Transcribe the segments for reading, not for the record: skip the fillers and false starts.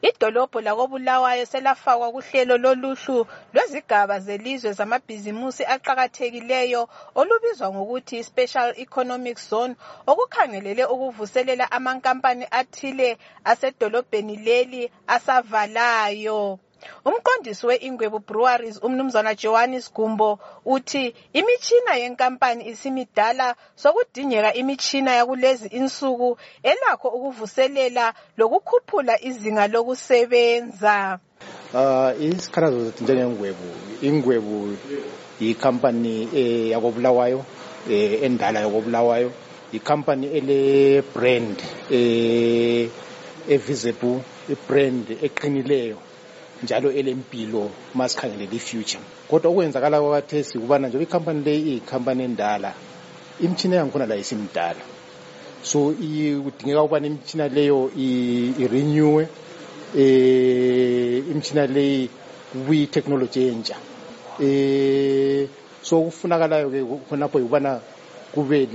Idolobho lakoBulawayo selafakwa kuhlelo loluhlu lwezigaba zelizwe zamabhizimusi aqhakathekileyo olubizwa ngokuthi Special Economic Zone, okukhangelele ukuvuselela amankampani athile asedolobheni leli asavalayo. Umqondisi we-Ingwebu Breweries umnumzana Johannes Gumbo uthi imitshina yenkampani isimidala sokudingeka imitshina yakulezi insuku elakho ukuvuselela lokukhuphula izinga lokusebenza. Isikhalazo njengengwebu, Ingwebu yikhampani yakoBulawayo endala yakoBulawayo, yikhampani ele brand visible, ibrand eqinileyo njalo elempilo masikhangele ifuture. Kodwa okwenzakala kwakhathesi kubana nje ikhampani le iyikhampani endala, imtshina yankhona la isimdala, so kudingeka ukubana imtshina leyo irenewe, imtshina leyi kubuye technology entsha. So kufunakalayo ke khonapho ukubana kube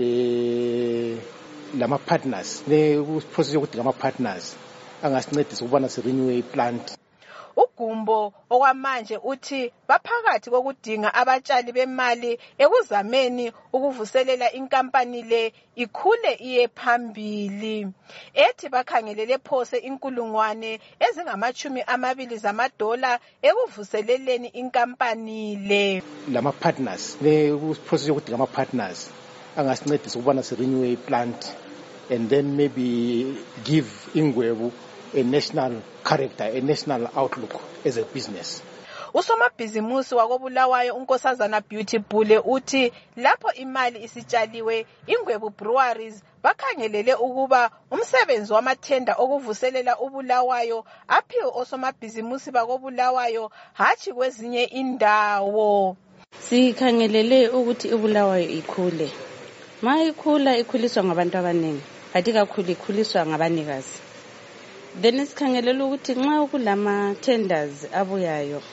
lama partners, process yokudinga ama partners angasincedisa ukubana sirenewe iplant. uGumbo okwamanje uthi baphakathi kokudinga abatshali bemali ekuzameni ukuvuselela inkampani le ikhule iye phambili. Ethi bakhangelele phose inkulungwane ezingama-20 zamadola ekuvuseleleni inkampani le. Lama partners, process yokudinga ama partners angasincedisa ukubana sirenewe iplant and then maybe give Ingwebu a national character, a national outlook as a business. Usomabhizimusi wakoBulawayo uNkosazana Beauty Bhule uthi lapho imali isitshaliwe, Ingwebu Breweries bakhangelele ukuba umsebenzi wamathenda okuvuselela uBulawayo aphiwe osomabhizimusi bakoBulawayo hatshi kwezinye indawo. Sikhangelele ukuthi uBulawayo ikhule. Ma ikhula ikhuliswa ngabantu abaningi, kanti kakhulu ikhuliswa ngabanikazi. Then sikhangelela ukuthi nxa kulama tenders abuyayo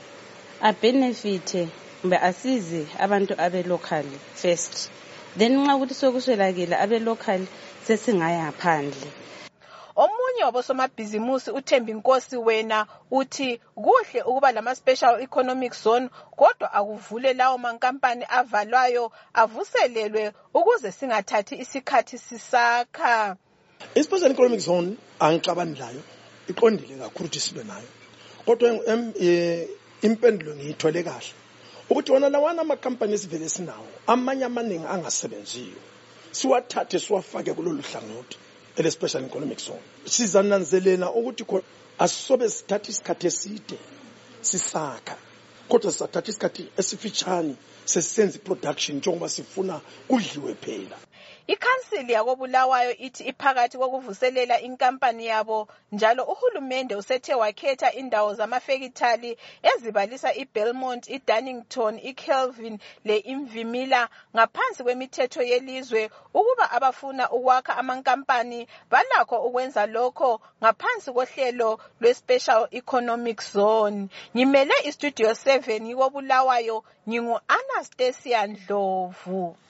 abenefite mbe asize abantu abe local first, then nxa ukuthi sokuswelakile abe local sesingaya phandle. Omunye wabosomabhizimusi uThembi Nkosi wena uthi kuhle ukuba lama special economic zone, kodwa akuvule lawo mankampani avalwayo avuselelwe ukuze singathathi isikhathi sisakha. I-special economic zone angicabani layo iqondile kakhulu ukuthi sibe nayo, kodwa impendulo ngiyithole kahle ukuthi wona lawana amakampani esivele sinawo amanye amaningi angasebenziyo siwathathe siwafake kulolu hlangothi ele-special economic zone. Sizananzelela ukuthi asisobe sithatha isikhathi eside sisakha, kodwa sisathatha isikhathi esifitshane sesisenza i-production njengoba sifuna kudliwe phela. Ikhansili yakoBulawayo ithi iphakathi kokuvuselela inkampani yabo, njalo uhulumende usethe wakhetha indawo zamafekithali ezibalisa iBelmont, iDunnington, iKelvin le-Imvimila ngaphansi kwemithetho yelizwe ukuba abafuna ukwakha amankampani balakho ukwenza lokho ngaphansi kohlelo lwe-Special Economic Zone. Ngimele iStudio 7 koBulawayo, ngingu-Anastasia Ndlovu.